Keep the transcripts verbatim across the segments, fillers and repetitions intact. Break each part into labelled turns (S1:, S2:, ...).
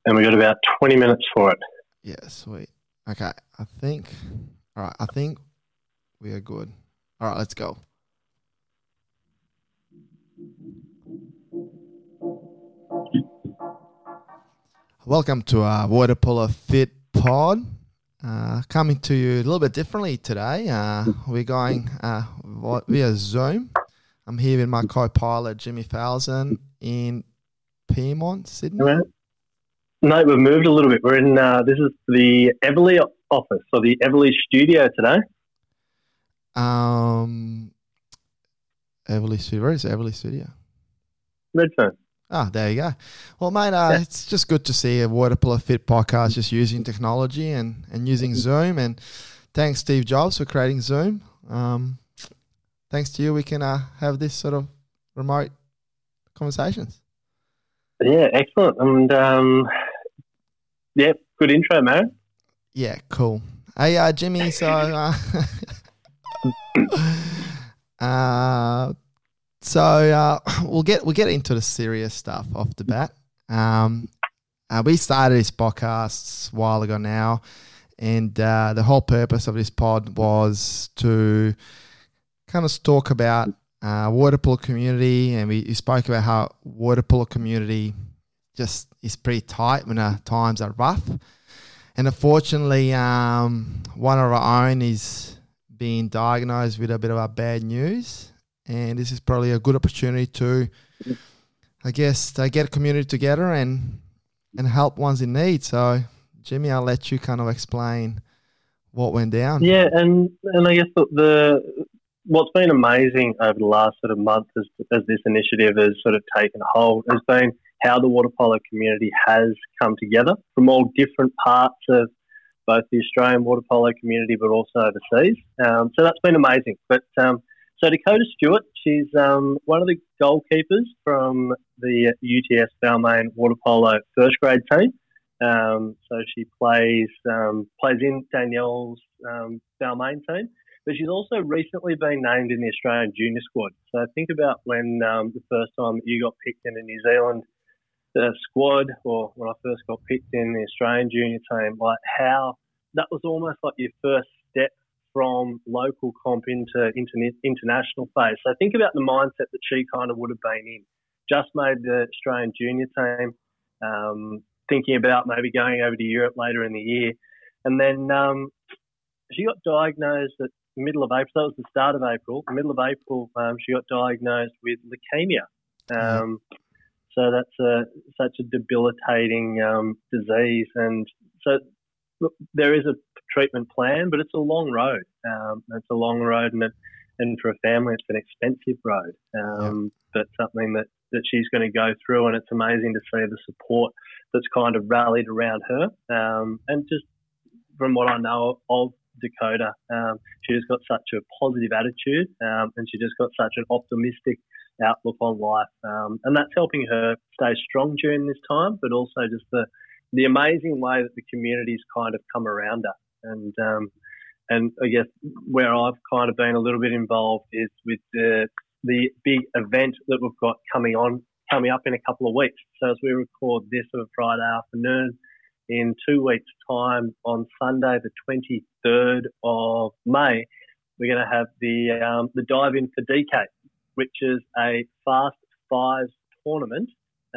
S1: and we got about twenty minutes for it.
S2: Yeah, sweet. Okay, I think. All right, I think we are good. All right, let's go. Welcome to our Water Polo Fit Pod. Uh, coming to you a little bit differently today. Uh, we're going uh, via Zoom. I'm here with my co-pilot Jimmy Falzon in Pyrmont, Sydney.
S1: Right. No, we've moved a little bit. We're in. Uh, this is the Everleigh office, or the Everleigh studio today.
S2: Um, Everleigh Studio. Where is Everleigh Studio?
S1: Redfern.
S2: Ah, there you go. Well, mate, uh,
S1: Yeah.
S2: it's just good to see a Water Polo Fit podcast just using technology and, and using Zoom. And thanks, Steve Jobs, for creating Zoom. Um, thanks to you, we can uh, have this sort of remote conversations.
S1: Yeah, excellent. And um, yeah, good intro, man.
S2: Yeah, cool. Hey, uh, Jimmy, so uh, uh, so uh, we'll get we'll get into the serious stuff off the bat. Um, uh, we started this podcast a while ago now, and uh, the whole purpose of this pod was to kind of talk about uh, water polo community, and we, we spoke about how water polo community just is pretty tight when uh, times are rough. And unfortunately, um, one of our own is being diagnosed with a bit of a bad news. And this is probably a good opportunity to, I guess, to get a community together and and help ones in need. So, Jimmy, I'll let you kind of explain what went down.
S1: Yeah, and and I guess the, the what's been amazing over the last sort of month as, as this initiative has sort of taken hold has been how the water polo community has come together from all different parts of both the Australian water polo community but also overseas. Um, so that's been amazing. But um, so Dakota Stewart, she's um, one of the goalkeepers from the U T S Balmain water polo first grade team. Um, so she plays um, plays in Danielle's um, Balmain team. But she's also recently been named in the Australian junior squad. So think about when um, the first time that you got picked in the New Zealand uh, squad, or when I first got picked in the Australian junior team, like how that was almost like your first step from local comp into interna- international phase. So think about the mindset that she kind of would have been in. Just made the Australian junior team, um, thinking about maybe going over to Europe later in the year. And then um, she got diagnosed at the middle of April. That was the start of April. The middle of April, um, she got diagnosed with leukemia. Um, so that's a, such a debilitating um, disease. And so look, there is a treatment plan, but it's a long road. Um, it's a long road, and it, and for a family, it's an expensive road. Um, yeah. But something that, that she's going to go through, and it's amazing to see the support that's kind of rallied around her. Um, and just from what I know of Dakota, um, she just got such a positive attitude, um, and she just got such an optimistic outlook on life. Um, and that's helping her stay strong during this time, but also just the the amazing way that the community's kind of come around her. And um, and I guess where I've kind of been a little bit involved is with the the big event that we've got coming on coming up in a couple of weeks. So as we record this on a Friday afternoon, in two weeks' time on Sunday, the twenty-third of May, we're going to have the um, the dive in for D K, which is a Fast Fives tournament,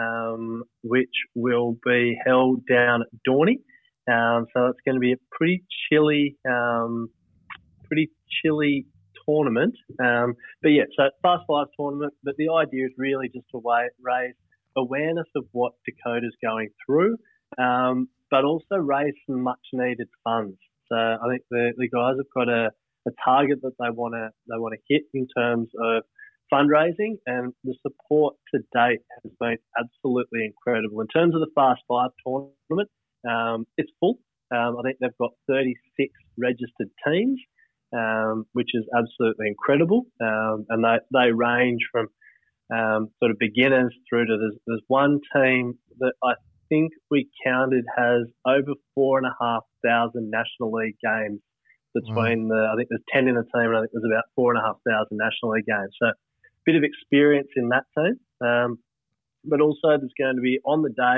S1: um, which will be held down at Dorney. Um, so it's going to be a pretty chilly, um, pretty chilly tournament. Um, but yeah, so Fast Fives tournament. But the idea is really just to wa- raise awareness of what Dakota's going through, um, but also raise some much needed funds. So I think the, the guys have got a, a target that they want to they want to hit in terms of fundraising, and the support to date has been absolutely incredible. In terms of the Fast Five tournament, um, it's full. Um, I think they've got thirty-six registered teams, um, which is absolutely incredible. Um, and they, they range from um, sort of beginners through to there's, there's one team that I think we counted has over four and a half thousand National League games between wow. the, I think there's ten in the team, and I think there's about four and a half thousand National League games. So a bit of experience in that team. Um, but also there's going to be on the day,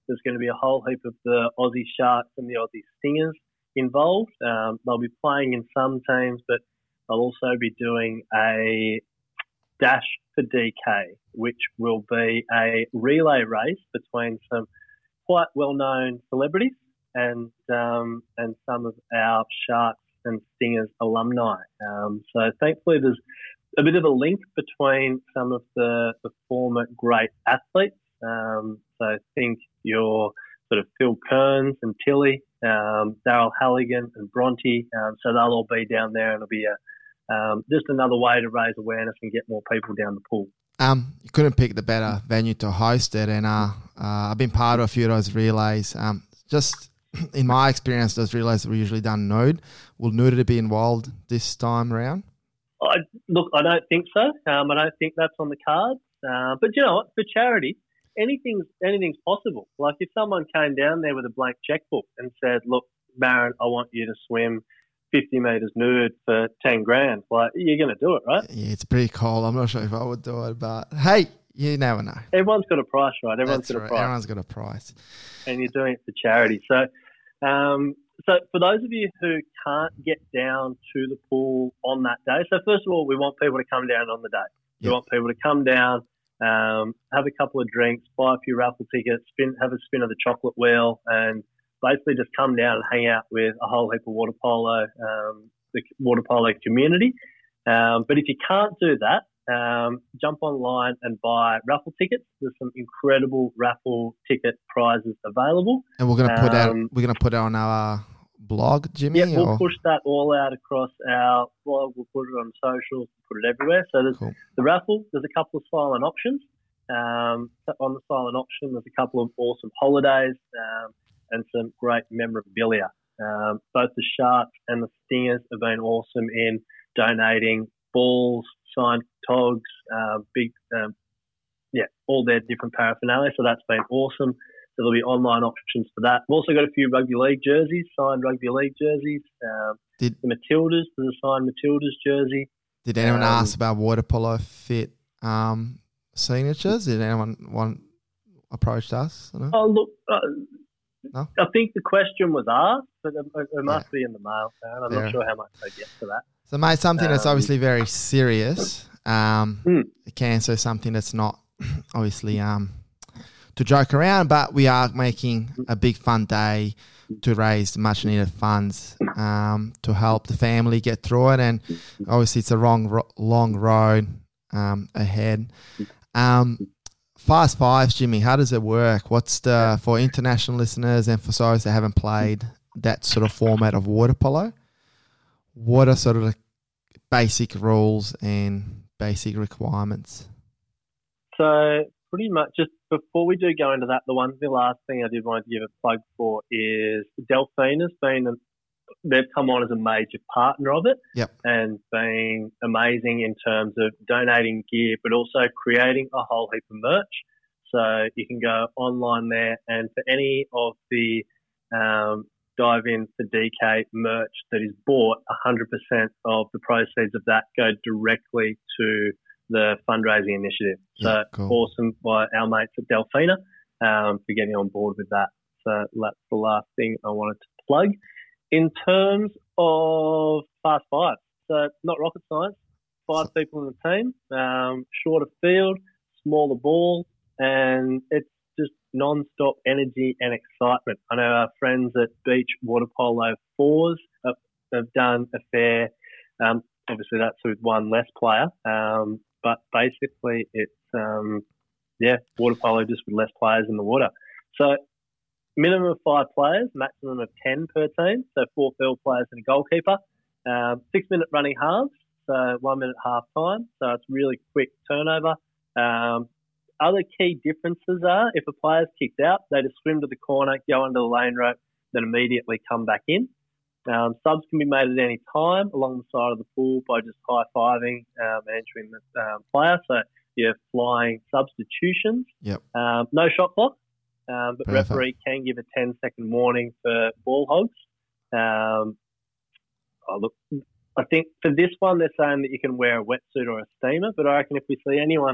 S1: there's going to be a whole heap of the Aussie Sharks and the Aussie Stingers involved. Um, they'll be playing in some teams, but they'll also be doing a Dash for D K, which will be a relay race between some quite well-known celebrities and um, and some of our Sharks and Stingers alumni. Um, so thankfully there's a bit of a link between some of the, the former great athletes. Um, so think your sort of Phil Kearns and Tilly, um, Daryl Halligan and Bronte. Um, so they'll all be down there, and it'll be a Um, just another way to raise awareness and get more people down the pool.
S2: Um, you couldn't pick the better venue to host it, and uh, uh, I've been part of a few of those relays. Um, just in my experience, those relays were usually done nude. Will nudity be involved this time around?
S1: I, look, I don't think so. Um, I don't think that's on the cards. Uh, but you know what? For charity, anything's anything's possible. Like if someone came down there with a blank checkbook and said, "Look, Baron, I want you to swim fifty metres nude for ten grand," like you're going to do it, right?
S2: Yeah, it's pretty cold. I'm not sure if I would do it, but hey, you never know.
S1: Everyone's got a price, right? Everyone's
S2: That's
S1: got
S2: right.
S1: a price.
S2: Everyone's got a price.
S1: And you're doing it for charity. So, um, so for those of you who can't get down to the pool on that day, so first of all, we want people to come down on the day. We
S2: Yep.
S1: want people to come down, um, have a couple of drinks, buy a few raffle tickets, spin, have a spin of the chocolate wheel, and basically just come down and hang out with a whole heap of water polo, um, the water polo community. Um, but if you can't do that, um, jump online and buy raffle tickets. There's some incredible raffle ticket prizes available.
S2: And we're gonna put out
S1: Um,
S2: we're gonna put it on our blog, Jimmy.
S1: Yeah, we'll
S2: or?
S1: push that all out across our blog. We'll put it on socials, put it everywhere. So there's
S2: Cool.
S1: the raffle. There's a couple of silent options. Um, on the silent option, there's a couple of awesome holidays um, and some great memorabilia. Um, both the Sharks and the Stingers have been awesome in donating balls, signed togs, uh, big, um, yeah, all their different paraphernalia. So that's been awesome. So there'll be online options for that. We've also got a few rugby league jerseys, signed rugby league jerseys. Um,
S2: Did
S1: the Matildas, there's a signed Matildas jersey.
S2: Did anyone
S1: um,
S2: ask about water polo fit um, signatures? Did anyone want approached us? I don't know.
S1: Oh, look, uh,
S2: No?
S1: I think the question was asked, but it, it must
S2: Yeah.
S1: be in the mail. And I'm
S2: Fair.
S1: not sure how much they get for that.
S2: So, mate, something that's
S1: Um,
S2: obviously very serious. Um,
S1: Hmm.
S2: Cancer, something that's not obviously um, to joke around, but we are making a big fun day to raise much needed funds um, to help the family get through it. And obviously, it's a long, ro- long road um, ahead. Um, Fast Fives, Jimmy, how does it work? What's the, for international listeners and for those that haven't played that sort of format of water polo, what are sort of the basic rules and basic requirements?
S1: So pretty much just before we do go into that, the one the last thing I did want to give a plug for is Delphina's been, a, they've come on as a major partner of it.
S2: Yep.
S1: And been amazing in terms of donating gear, but also creating a whole heap of merch. So you can go online there, and for any of the um, Dive In for D K merch that is bought, one hundred percent of the proceeds of that go directly to the fundraising initiative. So
S2: Yeah, cool.
S1: awesome by our mates at Delphina um, for getting on board with that. So that's the last thing I wanted to plug. In terms of Fast Five, so not rocket science, five people in the team, um, shorter field, smaller ball, and it's just non-stop energy and excitement. I know our friends at Beach Water Polo Fours have, have done a fair, um, obviously that's with one less player, um, but basically it's, um, yeah, water polo just with less players in the water. So minimum of five players, maximum of ten per team, so four field players and a goalkeeper. Um, six-minute running halves, so one minute half time, so it's really quick turnover. Um, other key differences are if a player's kicked out, they just swim to the corner, go under the lane rope, then immediately come back in. Um, subs can be made at any time along the side of the pool by just high-fiving um, and entering the um, player, so you're flying substitutions.
S2: Yep.
S1: Um, no shot clock. Um, but
S2: Perfect.
S1: referee can give a ten-second warning for ball hogs. Um, oh, look, I think for this one they're saying that you can wear a wetsuit or a steamer, but I reckon if we see anyone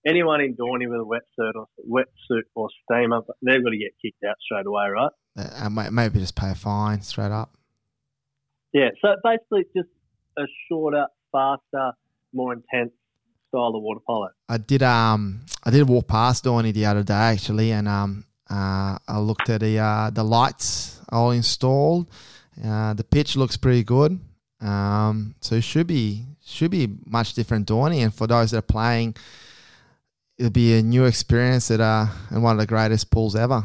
S1: anyone in Dorney with a wetsuit or wetsuit or steamer, they've got to get kicked out straight away, right?
S2: Uh, maybe just pay a fine straight up.
S1: Yeah, so basically it's just a shorter, faster, more intense style of water polo.
S2: I did um I did walk past Dorney the other day actually, and um uh I looked at the uh, the lights all installed. Uh, the pitch looks pretty good. Um, so it should be should be much different Dorney, and for those that are playing, it'll be a new experience at uh and one of the greatest pools ever.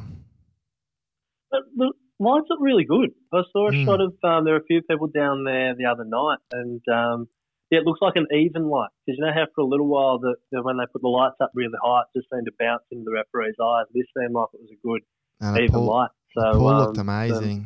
S1: But the lights look really good. I saw a
S2: Mm.
S1: shot of um, there were a few people down there the other night, and um, yeah, it looks like an even light. Because you know how for a little while that that when they put the lights up really high, it just seemed to bounce into the referee's eyes. This seemed like it was a good
S2: And the
S1: even
S2: pool,
S1: light. So
S2: the pool looked
S1: um,
S2: amazing.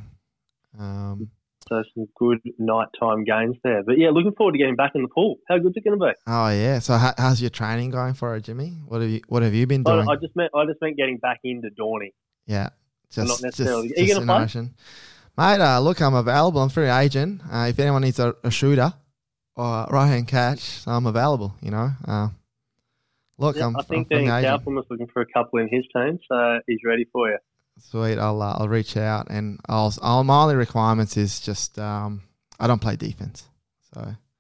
S2: Um,
S1: So some good nighttime games there. But yeah, looking forward to getting back in the pool. How good's it going to be?
S2: oh yeah. So how, how's your training going for it, Jimmy? What have you What have you been
S1: I,
S2: doing?
S1: I just meant I just meant getting back into Dorney.
S2: yeah, just
S1: not necessarily.
S2: Just,
S1: Are you
S2: just
S1: gonna play?
S2: interaction. Mate, uh, look, I'm available. I'm free agent. Uh, if anyone needs a, a shooter or right hand catch, I'm available. You know. Uh, look,
S1: Yeah,
S2: I'm.
S1: I think
S2: I'm
S1: Dean
S2: free agent.
S1: Kaufman was looking for a couple in his team, so he's ready for you.
S2: Sweet. I'll uh, I'll reach out, and I'll, I'll my only requirements is just um I don't play defense, so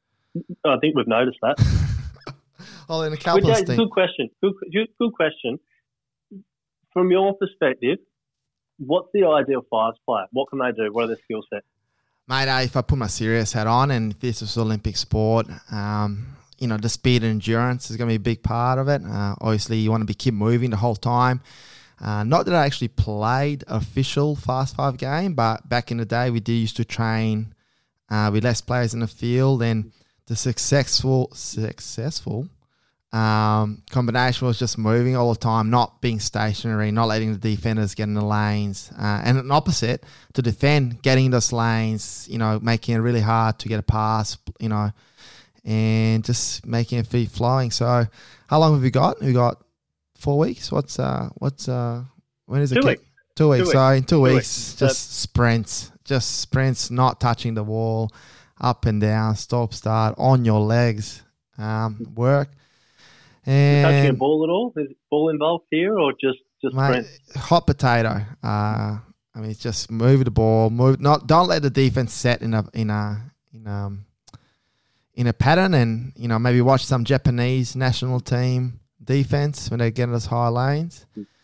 S1: I think we've noticed that.
S2: oh, in a
S1: Which
S2: couple of
S1: is
S2: things.
S1: good question. Good, good, good question. From your perspective, what's the ideal fives player? What can they do? What are their skill sets?
S2: Mate, uh, if I put my serious hat on and if this is Olympic sport, um, you know, the speed and endurance is going to be a big part of it. Uh, obviously, you want to be keep moving the whole time. Uh, not that I actually played official Fast Five game, but back in the day, we did used to train uh, with less players in the field, and the successful successful um, combination was just moving all the time, not being stationary, not letting the defenders get in the lanes, uh, and an opposite to defend, getting those lanes, you know, making it really hard to get a pass, you know, and just making it free flowing. So, how long have we got? We got four weeks. What's uh, what's uh, when is it?
S1: Two
S2: kick?
S1: weeks.
S2: Two weeks.
S1: Two
S2: So in two,
S1: Two
S2: weeks,
S1: weeks.
S2: just sprints, just sprints, not touching the wall, up and down, stop, start, on your legs, um, work.
S1: Is touching a
S2: And
S1: ball at all? Is ball involved here, or just just
S2: mate,
S1: sprint?
S2: hot potato. Uh, I mean, it's just move the ball, move. Not don't let the defense set in a in a in um in a pattern, and you know maybe watch some Japanese national team defense when they get in those high lanes.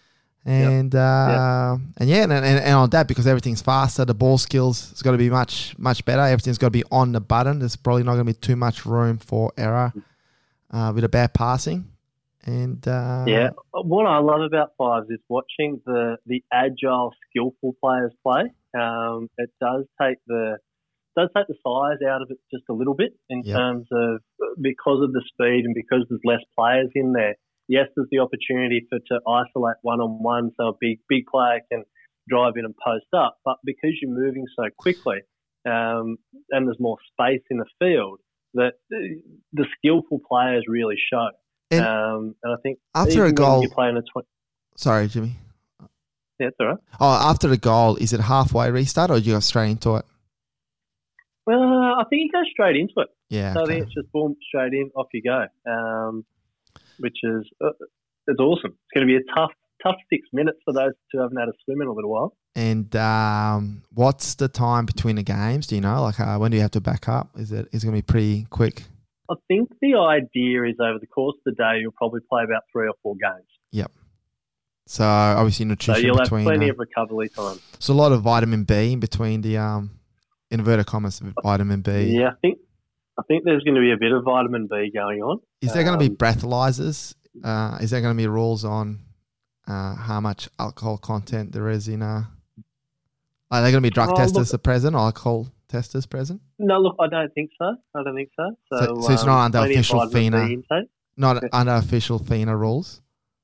S2: And uh, and yeah, and, and, and on that, because everything's faster, the ball skills has got to be much much better. Everything's got to be on the button. There's probably not going to be too much room for error uh, with a bad passing. And uh,
S1: Yeah, what I love about fives is watching the the agile, skillful players play. Um, it does take the does take the size out of it just a little bit in
S2: Yep.
S1: terms of because of the speed and because there's less players in there. Yes, there's the opportunity for to isolate one on one, so a big big player can drive in and post up. But because you're moving so quickly, um, and there's more space in the field, that the, the skillful players really show.
S2: And
S1: um, and I think
S2: after
S1: even
S2: a
S1: when
S2: goal,
S1: you're playing a twenty.
S2: sorry, Jimmy.
S1: Yeah, it's all right.
S2: Oh, after the goal, is it halfway restart or do you go straight into it?
S1: Well, I think you go straight into it.
S2: Yeah.
S1: So I
S2: okay.
S1: think it's just boom, straight in, off you go. Um, which is uh, it's awesome. It's going to be a tough, tough six minutes for those who haven't had a swim in a little while.
S2: And um, what's the time between the games? Do you know? Like, uh, when do you have to back up? Is it is it going to be pretty quick?
S1: I think the idea is over the course of the day, you'll probably play about three or four games.
S2: Yep. So obviously
S1: So
S2: nutrition
S1: you'll have
S2: between.
S1: plenty
S2: uh,
S1: of recovery time.
S2: so a lot of vitamin B in between the um, inverted commas vitamin B.
S1: Yeah, I think I think there's going to be a bit of vitamin B going on.
S2: Is there going to be
S1: Um,
S2: breathalyzers? Uh, is there going to be rules on uh, how much alcohol content there is in uh Are there going to be drug
S1: Oh,
S2: testers
S1: look-
S2: present, or alcohol testers present?
S1: No, look, I don't think so. I don't think so. So,
S2: So- so it's
S1: um,
S2: not under
S1: plenty of
S2: official
S1: vitamin
S2: FINA.
S1: B intake.
S2: Not under official FINA rules.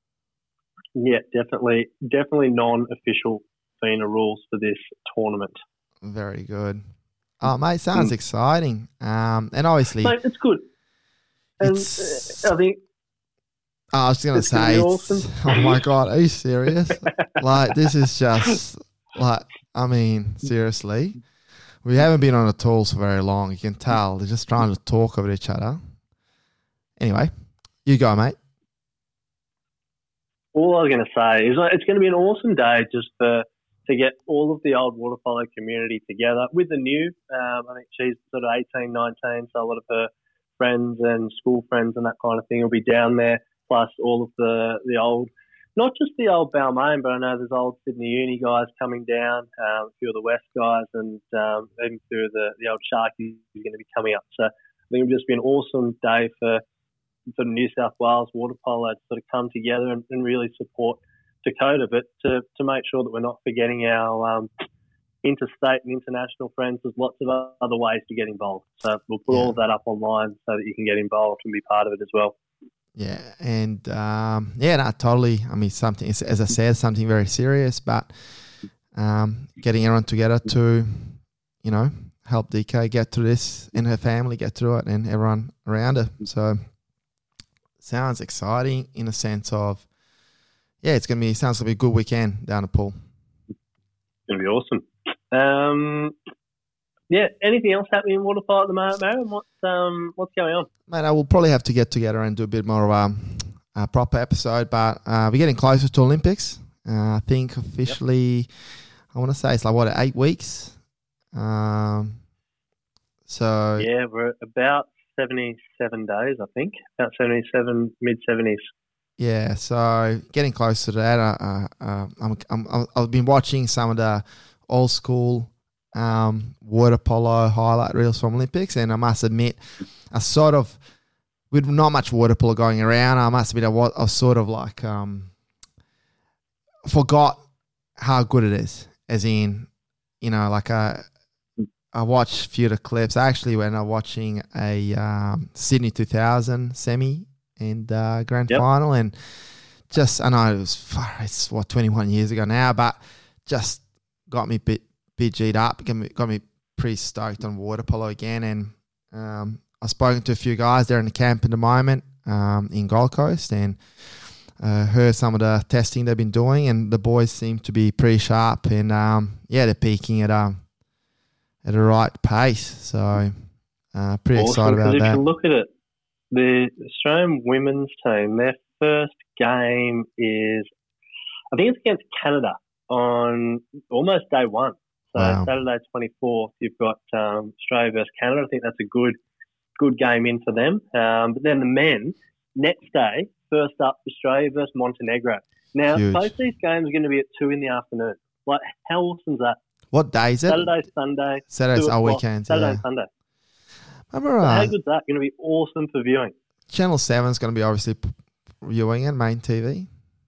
S1: Yeah, definitely, definitely non-official FINA rules for this tournament.
S2: Very good. Oh, mate, sounds
S1: Mm.
S2: exciting. Um, and obviously,
S1: So it's good. And
S2: It's-
S1: uh, I think
S2: oh, I was going to
S1: it's gonna
S2: say,
S1: be
S2: it's-
S1: awesome.
S2: oh my God, are you serious? Like, this is just, like, I mean, seriously. We haven't been on the tools for very long. You can tell. They're just trying to talk over each other. Anyway, you go, mate.
S1: all I was going to say is like, it's going to be an awesome day just for to get all of the old water polo community together with the new. Um, I think she's sort of eighteen, nineteen, so a lot of her friends and school friends and that kind of thing will be down there, plus all of the, the old, not just the old Balmain, but I know there's old Sydney Uni guys coming down, um, a few of the West guys, and um, even a few of the, the old Sharkies are going to be coming up. So I think it'll just be an awesome day for sort of New South Wales water polo to sort of come together and, and really support Dakota, but to, to make sure that we're not forgetting our um, interstate and international friends. There's lots of other ways to get involved. So we'll put yeah. all of that up online so that you can get involved and be part of it as well.
S2: Yeah, and um, yeah, no, totally. I mean, something, as I said, something very serious, but um, getting everyone together to, you know, help D K get through this and her family get through it and everyone around her. So sounds exciting in a sense of, yeah, it's going to be, sounds like a good weekend down the pool.
S1: It's going to be awesome. Um, yeah, anything else happening in water polo at the moment, Marion? What's, um, what's going on?
S2: Mate, I will probably have to get together and do a bit more of a, a proper episode, but uh, we're getting closer to Olympics. Uh, I think officially, yep. I want to say it's like, what, eight weeks? Um, so
S1: yeah, we're about seventy-seven days, I think. About seventy-seven, mid-seventies.
S2: Yeah, so getting close to that. Uh, uh, I'm, I'm, I've been watching some of the old school um, water polo highlight reels from Olympics, and I must admit, I sort of, with not much water polo going around, I must admit I was, I was sort of like um, forgot how good it is. As in, you know, like I, I watched a few of the clips. I actually went uh, watching a um, Sydney two thousand semi and uh, grand yep. final, and just, I know it was, it's what, twenty-one years ago now, but just got me a bit, bit G'd up, got me, got me pretty stoked on water polo again. And um, I've spoken to a few guys there in the camp at the moment um, in Gold Coast, and uh, heard some of the testing they've been doing, and the boys seem to be pretty sharp, and um, yeah, they're peaking at a, at a right pace. So uh, pretty
S1: awesome,
S2: excited about
S1: if
S2: that.
S1: If you look at it, the Australian women's team, their first game is, I think it's against Canada on almost day one. So wow. Saturday twenty-fourth, you've got um, Australia versus Canada. I think that's a good good game in for them. Um, but then the men, next day, first up, Australia versus Montenegro. Now, Huge. both these games are going to be at two in the afternoon. Like, how awesome is that?
S2: What day is it?
S1: Saturday, Sunday.
S2: Saturday's our weekend.
S1: Saturday
S2: yeah.
S1: and Sunday.
S2: Remember,
S1: so
S2: uh,
S1: how good's that? Going to be awesome for viewing.
S2: Channel seven is going to be obviously viewing it, main T V.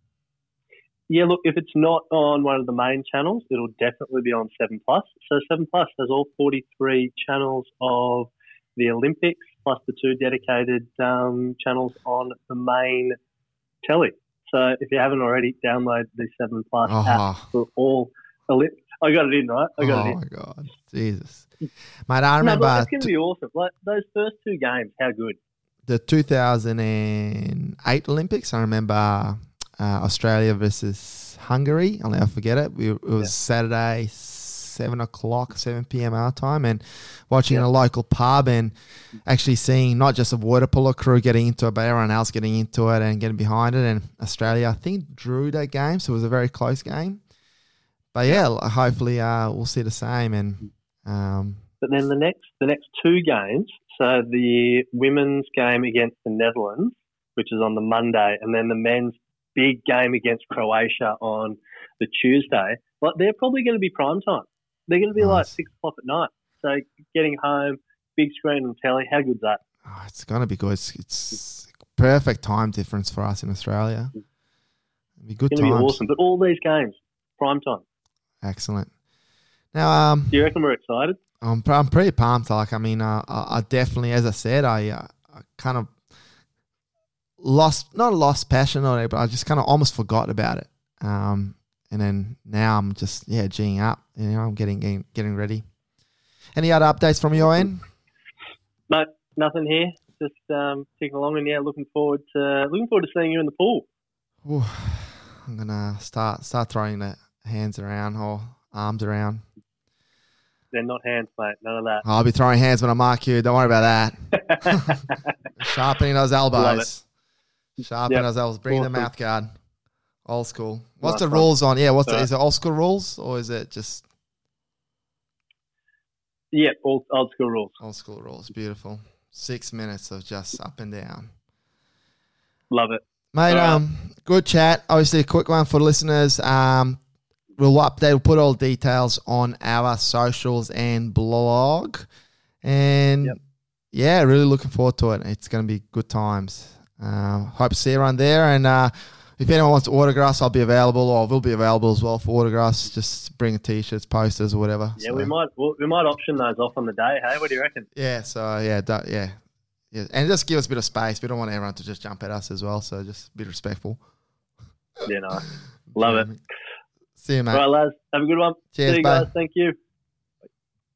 S1: Yeah, look, if it's not on one of the main channels, it'll definitely be on seven plus. So seven plus has all forty-three channels of the Olympics, plus the two dedicated um, channels on the main telly. So if you haven't already, download the seven plus
S2: oh.
S1: app for all Olympics. I got it in, right? I got
S2: oh,
S1: it in.
S2: Oh, my God. Jesus. Mate, I remember...
S1: No, it's going to be awesome. Like, those first two games, how good?
S2: The two thousand eight Olympics, I remember uh, Australia versus Hungary. I'll never forget it. We, it was yeah. Saturday, seven o'clock, seven p.m. our time, and watching yeah. in a local pub and actually seeing not just a water polo crew getting into it, but everyone else getting into it and getting behind it. And Australia, I think, drew that game, so it was a very close game. But yeah, hopefully uh, we'll see the same. And um,
S1: but then the next the next two games, so the women's game against the Netherlands, which is on the Monday, and then the men's big game against Croatia on the Tuesday. Like, they're probably going to be prime time. They're going to be nice. Like six o'clock at night. So getting home, big screen on telly, how good's that?
S2: Oh, it's going to be good. It's, it's perfect time difference for us in Australia. It'll be good
S1: It's
S2: times.
S1: going to be awesome. But all these games, prime time.
S2: Excellent. Now, um,
S1: do you reckon we're excited?
S2: I'm, I'm pretty pumped. Like, I mean, uh, I, I definitely, as I said, I, uh, I kind of lost, not lost passion on it, but I just kind of almost forgot about it. Um, and then now I'm just, yeah, G'ing up. You know, I'm getting, getting getting ready. Any other updates from your end?
S1: No, nothing here. Just um, ticking along, and yeah, looking forward to looking forward to seeing you in the pool.
S2: Ooh, I'm gonna start start throwing the hands around or arms around.
S1: They're not hands, mate. None of that.
S2: I'll be throwing hands when I mark you. Don't worry about that. Sharpening those elbows. Sharpening yep. those elbows. Bring awesome. The mouth guard. Old school. What's
S1: Nice
S2: the
S1: one.
S2: rules on? Yeah, what's the,
S1: Alright.
S2: is it old school rules or is it just
S1: Yeah, old, old school rules.
S2: old school rules? Beautiful. Six minutes of just up and down.
S1: Love it.
S2: Mate,
S1: Alright.
S2: um, good chat. Obviously, a quick one for the listeners. Um, we'll update, we'll put all the details on our socials and blog. And
S1: Yep.
S2: yeah, really looking forward to it. It's going to be good times. Uh, hope to see everyone there. And uh, if anyone wants autographs, I'll be available, or will be available as well for autographs. Just bring t-shirts, posters, or whatever.
S1: Yeah,
S2: So,
S1: we might we'll, we might option those off on the day. Hey, what do you reckon?
S2: Yeah, so yeah, do- yeah. Yeah, and just give us a bit of space. We don't want everyone to just jump at us as well, so just be respectful.
S1: Yeah, no, love it.
S2: See you, mate.
S1: All right, lads, have a good one.
S2: Cheers,
S1: See you
S2: bye.
S1: guys. Thank you.